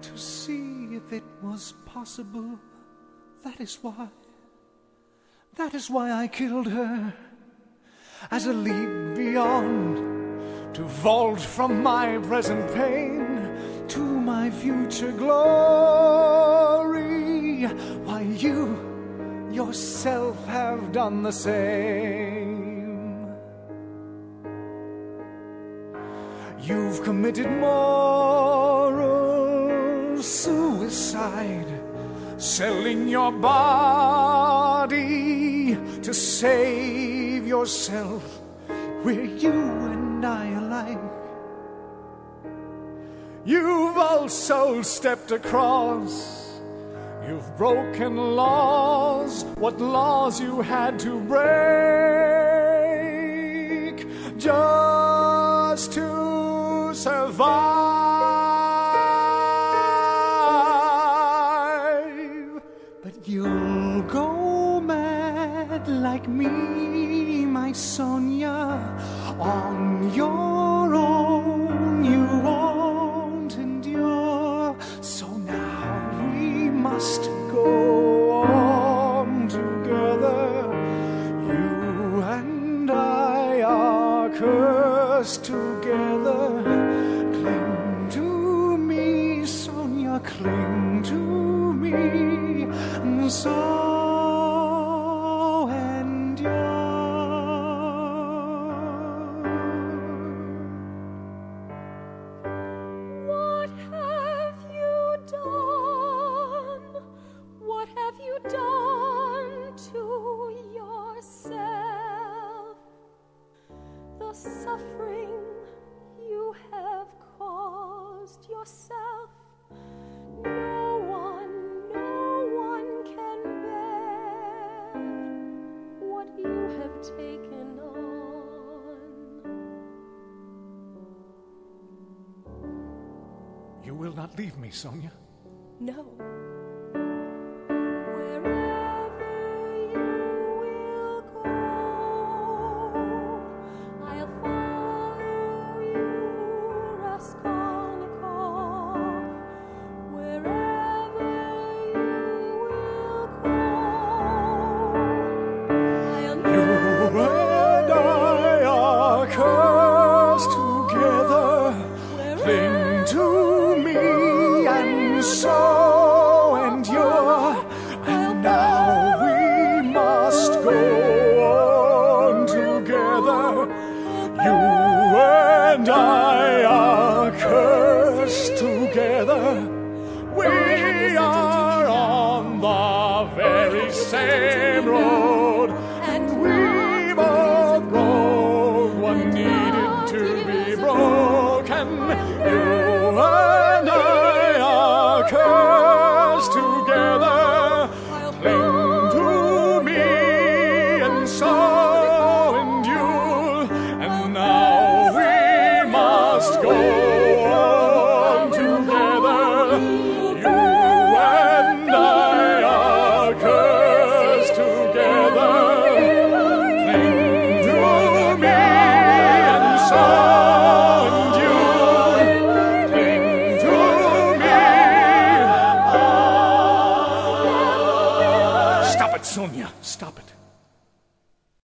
to see if it was possible. That is why I killed her, as a leap beyond, to vault from my present pain to my future glory. Why, you yourself have done the same. You've committed moral suicide, selling your body to save yourself. We're you and I alike. You've also stepped across. You've broken laws, what laws you had to break just to survive. But you'll go mad like me, my Sonia, on your own. You won't endure. So now we must go on together. You and I are cursed together. Cling to me, Sonia, cling to me, and so suffering you have caused yourself. No one can bear what you have taken on. You will not leave me, Sonia? No. I'll follow you, Raskolnikov.